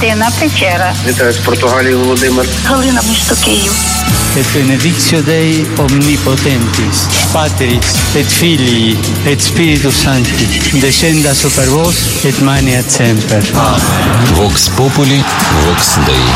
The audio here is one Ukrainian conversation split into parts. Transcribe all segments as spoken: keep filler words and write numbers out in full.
Христина Печера. Вітаю з Португалії, Володимир. Галина, місто Київ. Et benedictio Dei omnipotentis, Patris et Filii et Spiritus Sancti, descenda super vos et maneat semper. Amen. Vox populi, vox Dei.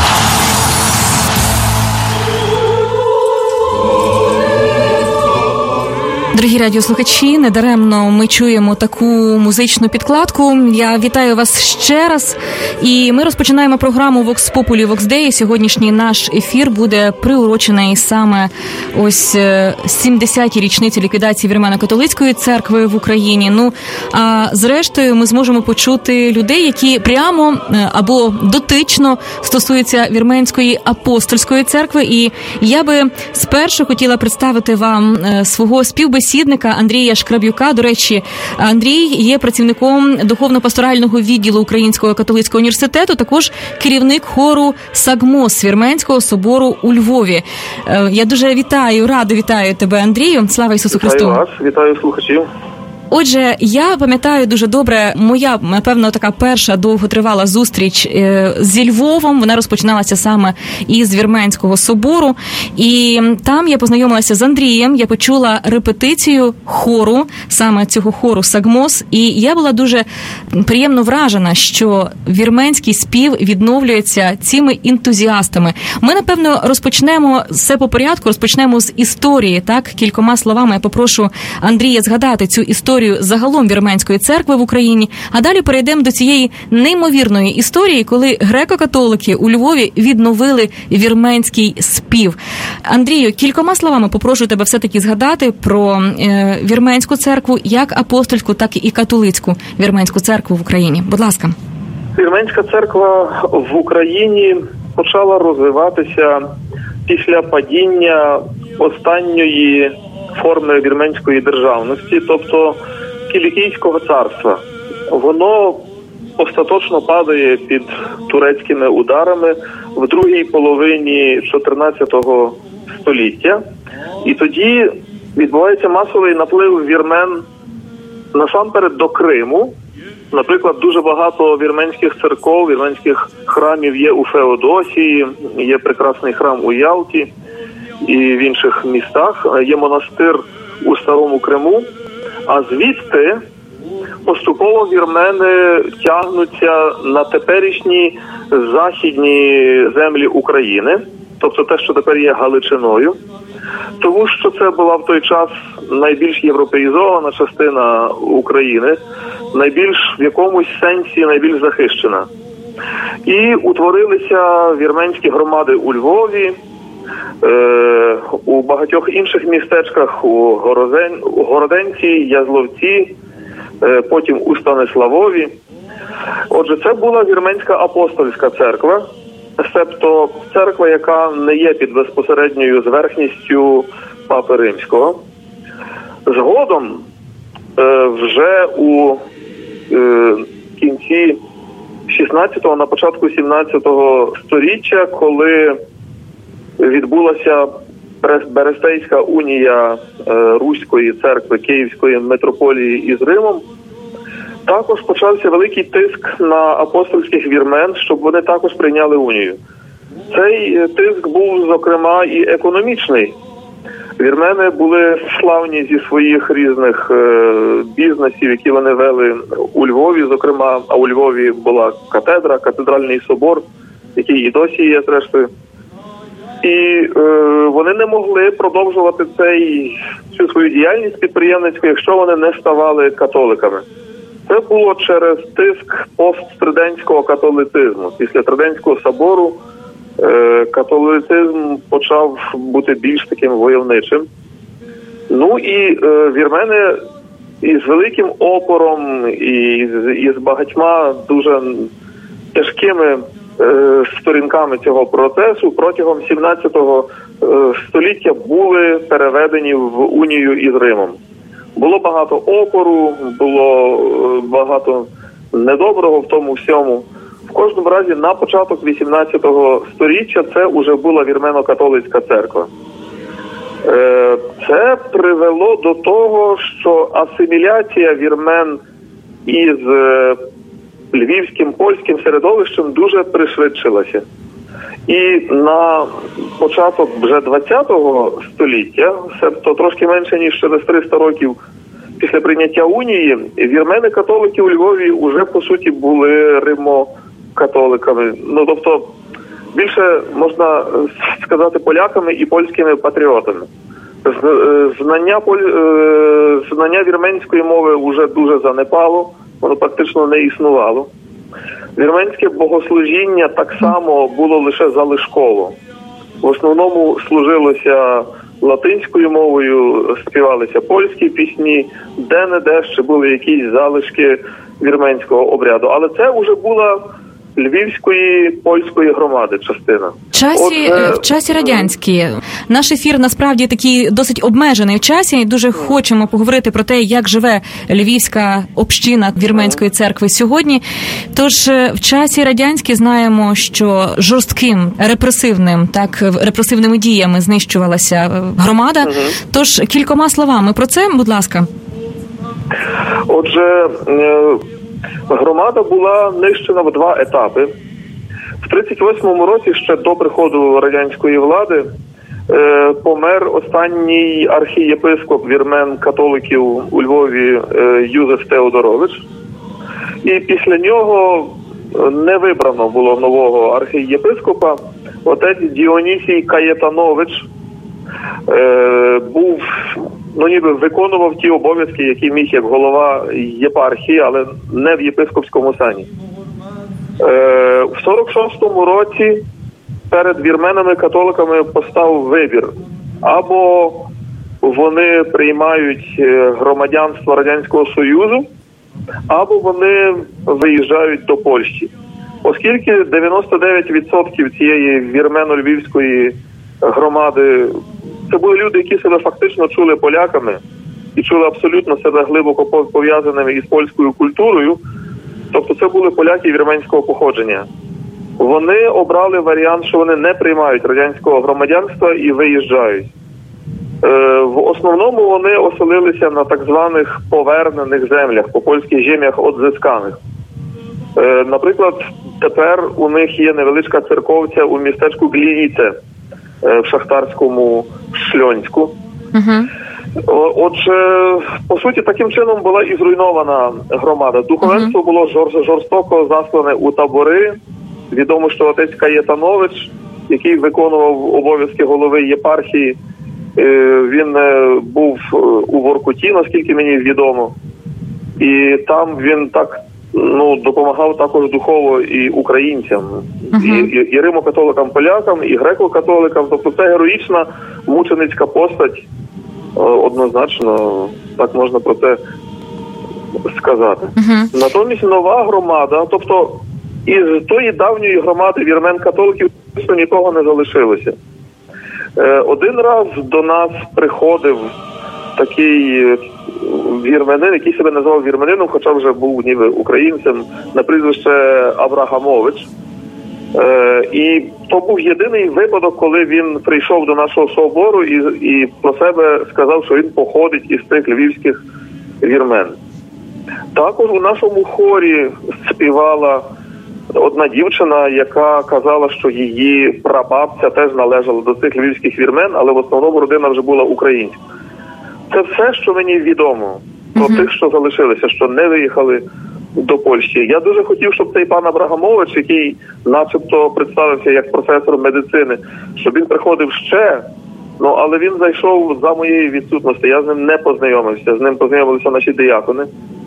Дорогі радіослухачі, недаремно ми чуємо таку музичну підкладку. Я вітаю вас ще раз. І ми розпочинаємо програму Vox Populi, Vox Dei. Сьогоднішній наш ефір буде приурочений саме ось сімдесятій річниці ліквідації Вірмено-католицької церкви в Україні. Ну, а зрештою ми зможемо почути людей, які прямо або дотично стосуються Вірменської апостольської церкви. І я би спершу хотіла представити вам свого співбесідника Андрія Шкрабюка. До речі, Андрій є працівником духовно-пасторального відділу Українського католицького університету, також керівник хору Сагмос Вірменського собору у Львові. Я дуже вітаю, радо вітаю тебе, Андрію. Слава Ісусу Христу! Вітаю вас, вітаю слухачів. Отже, я пам'ятаю дуже добре, моя, напевно, така перша довготривала зустріч зі Львовом, вона розпочиналася саме із Вірменського собору, і там я познайомилася з Андрієм, я почула репетицію хору, саме цього хору Сагмос, і я була дуже приємно вражена, що вірменський спів відновлюється цими ентузіастами. Ми, напевно, розпочнемо все по порядку, розпочнемо з історії, так, кількома словами я попрошу Андрія згадати цю історію загалом Вірменської церкви в Україні, а далі перейдемо до цієї неймовірної історії, коли греко-католики у Львові відновили вірменський спів. Андрію, кількома словами попрошу тебе все-таки згадати про е, Вірменську церкву, як апостольську, так і католицьку Вірменську церкву в Україні. Будь ласка. Вірменська церква в Україні почала розвиватися після падіння останньої форми вірменської державності, тобто Кілікійського царства. Воно остаточно падає під турецькими ударами в другій половині чотирнадцятого століття. І тоді відбувається масовий наплив вірмен насамперед до Криму. Наприклад, дуже багато вірменських церков, вірменських храмів є у Феодосії, є прекрасний храм у Ялті і в інших містах, є монастир у Старому Криму, а звідти поступово вірмени тягнуться на теперішні західні землі України, тобто те, що тепер є Галичиною, тому що це була в той час найбільш європеїзована частина України, найбільш в якомусь сенсі найбільш захищена. І утворилися вірменські громади у Львові, у багатьох інших містечках, у Горозен... у Городенці, Язловці, потім у Станиславові. Отже, це була Вірменська апостольська церква, себто церква, яка не є під безпосередньою зверхністю Папи Римського. Згодом, вже у кінці шістнадцятого, на початку сімнадцятого сторіччя, коли відбулася Берестейська унія Руської церкви Київської митрополії із Римом, також почався великий тиск на апостольських вірмен, щоб вони також прийняли унію. Цей тиск був, зокрема, і економічний. Вірмени були славні зі своїх різних бізнесів, які вони вели у Львові, зокрема, а у Львові була катедра, катедральний собор, який і досі є, зрештою. І е, вони не могли продовжувати цей, цю свою діяльність підприємницьку, якщо вони не ставали католиками. Це було через тиск посттридентського католицизму. Після Тридентського собору е, католицизм почав бути більш таким войовничим. Ну і е, вірмени із великим опором і з, і з багатьма дуже тяжкими сторінками цього процесу протягом сімнадцятого століття були переведені в унію із Римом. Було багато опору, було багато недоброго в тому всьому. В кожному разі на початок вісімнадцятого сторіччя це вже була вірмено-католицька церква. Це привело до того, що асиміляція вірмен із львівським польським середовищем дуже пришвидшилася. І на початок вже ХХ століття, тобто трошки менше, ніж через триста років після прийняття унії, вірмени-католики у Львові вже, по суті, були римо-католиками. Ну, тобто, більше можна сказати поляками і польськими патріотами. Знання, знання вірменської мови вже дуже занепало, воно практично не існувало. Вірменське богослужіння так само було лише залишково. В основному служилося латинською мовою, співалися польські пісні, де-не-де ще були якісь залишки вірменського обряду. Але це вже була львівської польської громади частина. В часі, От, в часі радянські. Наш ефір насправді такий досить обмежений в часі, і дуже хочемо поговорити про те, як живе львівська община вірменської церкви сьогодні. Тож в часі радянські знаємо, що жорстким репресивним, так, репресивними діями знищувалася громада. Угу. Тож кількома словами про це, будь ласка. Отже, громада була нищена в два етапи. В тридцять восьмому році, ще до приходу радянської влади, е, помер останній архієпископ вірмен-католиків у Львові е, Юзеф Теодорович. І після нього не вибрано було нового архієпископа. Отець Діонісій Каєтанович е, був, ну ніби виконував ті обов'язки, які міг як голова єпархії, але не в єпископському сані. Е, в сорок шостому році перед вірменами-католиками постав вибір. Або вони приймають громадянство Радянського Союзу, або вони виїжджають до Польщі. Оскільки дев'яносто дев'ять відсотків цієї вірмено-львівської громади це були люди, які себе фактично чули поляками і чули абсолютно себе глибоко пов'язаними із польською культурою, тобто це були поляки вірменського походження. Вони обрали варіант, що вони не приймають радянського громадянства і виїжджають. Е, в основному вони оселилися на так званих повернених землях, по польських землях одзисканих. Е, наприклад, тепер у них є невеличка церковця у містечку Глівіце е, в шахтарському Шльонську. Uh-huh. Отже, по суті, таким чином була і зруйнована громада. Духовенство uh-huh. було жор- жорстоко заслане у табори. Відомо, що отець Каєтанович, який виконував обов'язки голови єпархії, він був у Воркуті, наскільки мені відомо. І там він так, ну, допомагав також духово і українцям, uh-huh. і, і, і римо-католикам-полякам, і греко-католикам. Тобто це героїчна мученицька постать, однозначно, так можна про це сказати. Uh-huh. Натомість нова громада, тобто із тої давньої громади вірмен-католиків нікого не залишилося. Один раз до нас приходив такий вірменин, який себе називав вірменином, хоча вже був ніби українцем, на прізвище Абрагамович. І то був єдиний випадок, коли він прийшов до нашого собору і, і про себе сказав, що він походить із тих львівських вірмен. Також у нашому хорі співала одна дівчина, яка казала, що її прабабця теж належала до цих львівських вірмен, але в основному родина вже була українська. Це все, що мені відомо про uh-huh. тих, що залишилися, що не виїхали до Польщі. Я дуже хотів, щоб цей пан Абрагамович, який начебто представився як професор медицини, щоб він приходив ще, ну, але він зайшов за моєї відсутності. Я з ним не познайомився, з ним познайомилися наші диякони.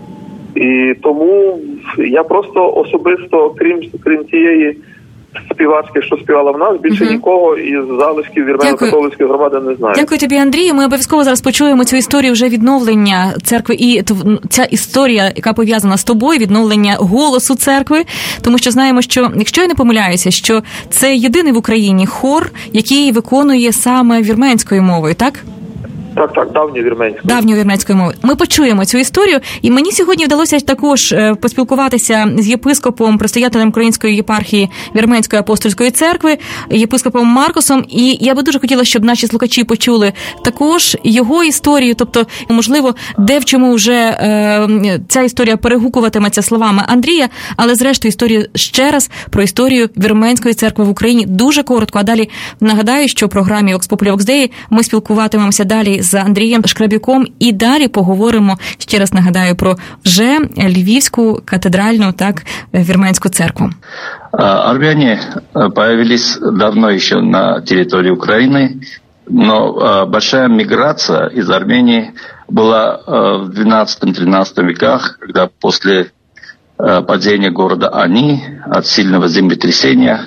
І тому я просто особисто, крім, крім цієї співачки, що співала в нас, більше uh-huh. нікого із залишків вірмено-католицької громади не знаю. Дякую тобі, Андрій. Ми обов'язково зараз почуємо цю історію вже відновлення церкви, і ця історія, яка пов'язана з тобою, відновлення голосу церкви, тому що знаємо, що, якщо я не помиляюся, що це єдиний в Україні хор, який виконує саме вірменською мовою, так? Так, так, давньовірменською. Давньовірменською мовою. Ми почуємо цю історію, і мені сьогодні вдалося також поспілкуватися з єпископом, предстоятелем Української єпархії Вірменської апостольської церкви, єпископом Маркосом, і я би дуже хотіла, щоб наші слухачі почули також його історію, тобто, можливо, де в чому вже е, ця історія перегукуватиметься словами Андрія, але зрештою історію ще раз про історію Вірменської церкви в Україні дуже коротко, а далі нагадаю, що в програмі Vox Populi Vox Dei ми спілкуватимемося далі з Андрієм Шкрабюком і далі поговоримо, ще раз нагадаю, про вже Львівську катедральну, так, Вірменську церкву. Армяне появились давно еще на территории Украины, но большая миграция из Армении была в двенадцатом-тринадцатом веках, когда после падения города Ани от сильного землетрясения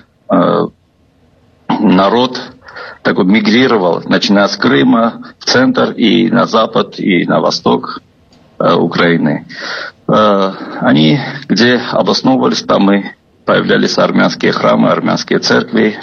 народ такой мигрировал, начиная с Крыма в центр и на запад, и на восток э, Украины. Э, они, где обосновывались, там и появлялись армянские храмы, армянские церкви.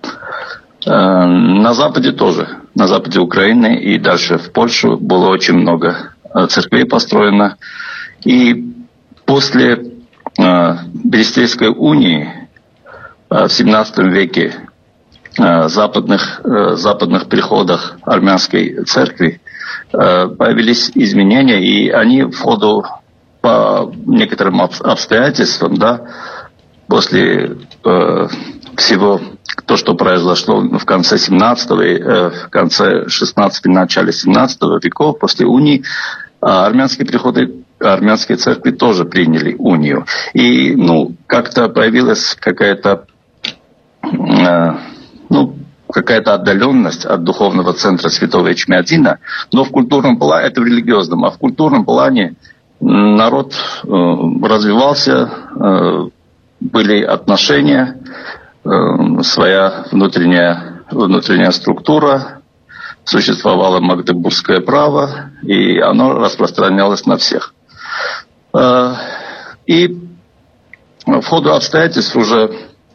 Э, на западе тоже, на западе Украины и дальше в Польшу было очень много церквей построено. И после э, Берестейской унии э, в семнадцатом веке западных, западных приходах армянской церкви появились изменения, и они в ходу по некоторым обстоятельствам, да, после э, всего то, что произошло в конце семнадцатого, э, в конце шестнадцатого, начале семнадцатого веков, после унии, армянские приходы, армянские церкви тоже приняли унию. И, ну, как-то появилась какая-то э, ну, какая-то отдаленность от духовного центра святого Ичмиадина, но в культурном плане, это в религиозном, а в культурном плане народ э, развивался, э, были отношения, э, своя внутренняя, внутренняя структура, существовало Магдебургское право, и оно распространялось на всех. Э, и в ходу обстоятельств уже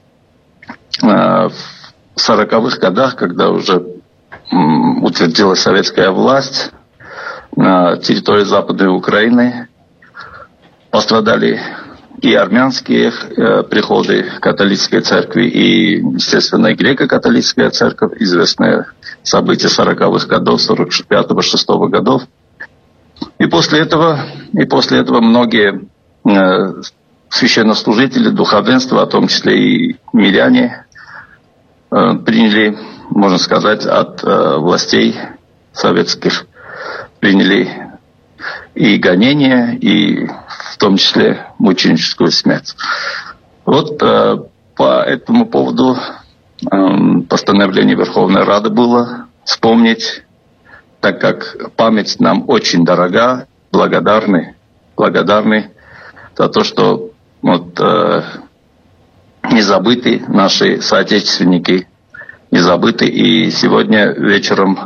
э, в сороковых годах, когда уже м, утвердилась советская власть на территории Западной Украины, пострадали и армянские э, приходы католической церкви, и, естественно, и греко-католическая церковь, известные события сороковых годов, сорок пятого шестого годов. И после этого, и после этого многие э, священнослужители, духовенство, в том числе и миряне, приняли, можно сказать, от э, властей советских, приняли и гонения, и в том числе мученическую смерть. Вот э, по этому поводу э, постановление Верховной Рады было вспомнить, так как память нам очень дорога, благодарны, благодарны за то, что вот, э, не забыты наши соотечественники, не забыты. И сегодня вечером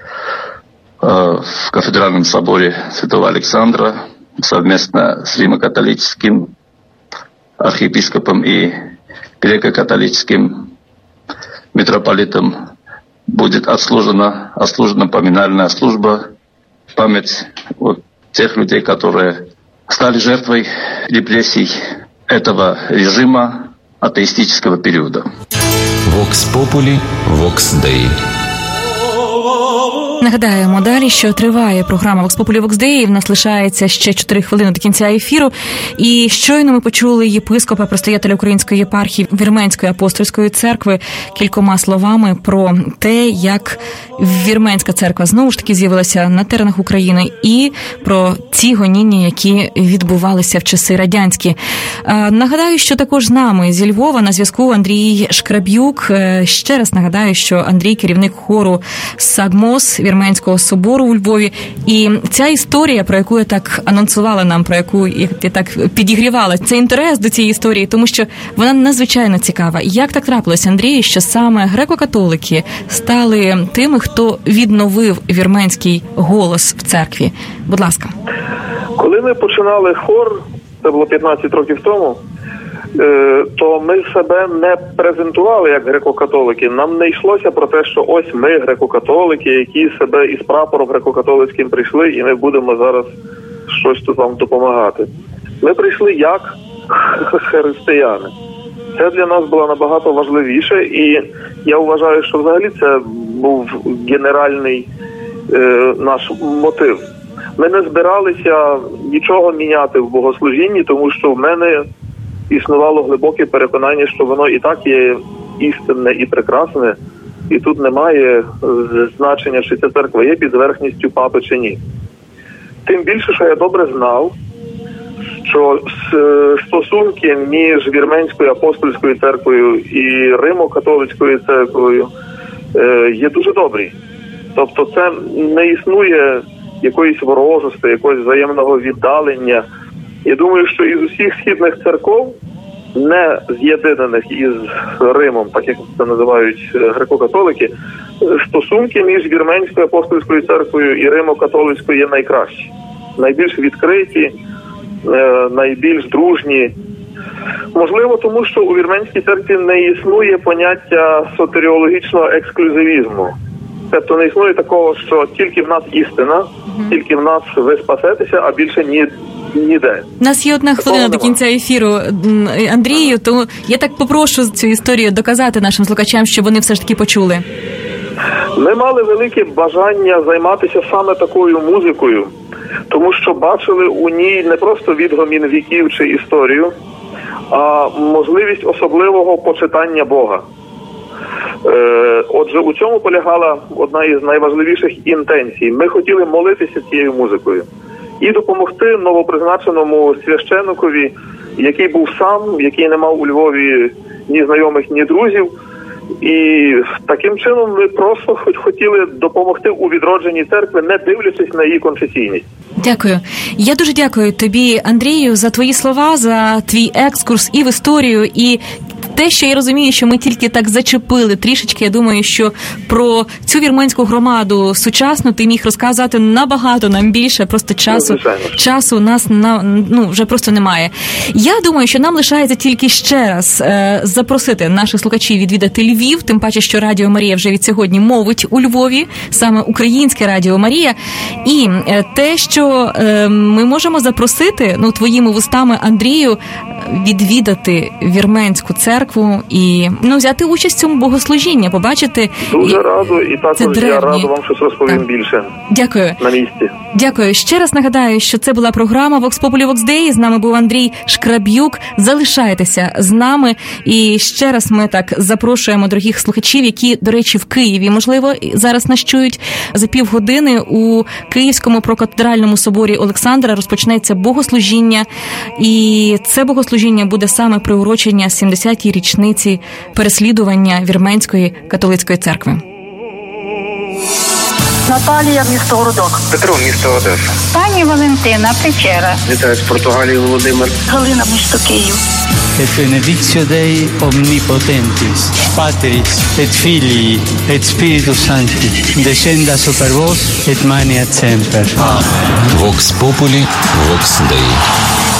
э, в Кафедральном соборе Святого Александра совместно с римо-католическим архиепископом и греко-католическим митрополитом будет отслужена, отслужена поминальная служба в память вот тех людей, которые стали жертвой репрессий этого режима атеистического периода. Vox Populi, Vox Dei. Нагадаємо далі, що триває програма Vox Populi Vox Dei. В нас лишається ще чотири хвилини до кінця ефіру. І щойно ми почули єпископа, предстоятеля Української єпархії Вірменської апостольської церкви кількома словами про те, як Вірменська церква знову ж таки з'явилася на теренах України, і про ці гоніння, які відбувалися в часи радянські. Нагадаю, що також з нами зі Львова на зв'язку Андрій Шкрабюк. Ще раз нагадаю, що Андрій – керівник хору «Сагмос» Вірменського собору у Львові. І ця історія, про яку я так анонсувала нам, про яку я так підігрівала, це інтерес до цієї історії, тому що вона надзвичайно цікава. Як так трапилось, Андрій, що саме греко-католики стали тими, хто відновив вірменський голос в церкві? Будь ласка. Коли ми починали хор, це було п'ятнадцять років тому, то ми себе не презентували як греко-католики. Нам не йшлося про те, що ось ми греко-католики, які себе із прапором греко-католицьким прийшли, і ми будемо зараз щось тут вам допомагати. Ми прийшли як християни. Це для нас було набагато важливіше, і я вважаю, що взагалі це був генеральний е, наш мотив. Ми не збиралися нічого міняти в богослужінні, тому що в мене існувало глибоке переконання, що воно і так є істинне і прекрасне, і тут немає значення, чи ця церква є під зверхністю папи чи ні. Тим більше, що я добре знав, що стосунки між Вірменською апостольською церквою і Римо-католицькою церквою є дуже добрі. Тобто це не існує якоїсь ворожості, якогось взаємного віддалення. Я думаю, що із усіх східних церков, не з'єднаних із Римом, так як це називають греко-католики, стосунки між Вірменською апостольською церквою і Римо-католицькою є найкращі. Найбільш відкриті, найбільш дружні. Можливо, тому що у Вірменській церкві не існує поняття сотеріологічного ексклюзивізму. Тобто не існує такого, що тільки в нас істина, mm-hmm. тільки в нас ви спасетеся, а більше ні, ніде. У нас є одна хвилина до кінця ефіру, Андрію, тому я так попрошу цю історію доказати нашим слухачам, щоб вони все ж таки почули. Ми мали велике бажання займатися саме такою музикою, тому що бачили у ній не просто відгомін віків чи історію, а можливість особливого почитання Бога. Отже, у цьому полягала одна із найважливіших інтенцій. Ми хотіли молитися цією музикою і допомогти новопризначеному священикові, який був сам, який не мав у Львові ні знайомих, ні друзів. І таким чином ми просто хотіли допомогти у відродженні церкви, не дивлячись на її конфесійність. Дякую. Я дуже дякую тобі, Андрію, за твої слова, за твій екскурс і в історію, і те, що я розумію, що ми тільки так зачепили трішечки. Я думаю, що про цю вірменську громаду сучасну ти міг розказати набагато нам більше, просто часу, ну, часу у нас на, ну, вже просто немає. Я думаю, що нам лишається тільки ще раз е, запросити наших слухачів відвідати Львів, тим паче, що Радіо Марія вже від сьогодні мовить у Львові, саме українське Радіо Марія. І е, те, що е, ми можемо запросити, ну, твоїми вустами, Андрію, відвідати вірменську церкву і, ну, взяти участь в цьому богослужінні, побачити. Дуже і... радо, і також я радо вам щось розповім так. більше. Дякую. На місці. Дякую. Ще раз нагадаю, що це була програма Vox Populi Vox Dei. З нами був Андрій Шкраб'юк. Залишайтеся з нами. І ще раз ми так запрошуємо дорогих слухачів, які, до речі, в Києві, можливо, зараз нас чують. За півгодини у Київському прокатедральному соборі Олександра розпочнеться богослужіння. І це богослужіння буде саме приурочення сімдесятій річниці переслідування Вірменської католицької церкви. Наталія, місто Городок. Петро, місто Одеса. Пані Валентина, Печера. Вітаю з Португалії, Володимир. Галина, місто Київ. Et benedictio Dei omnipotentis, Patris et Filii et Spiritus Sancti, descenda super vos et maneat semper. Vox Populi Vox Dei.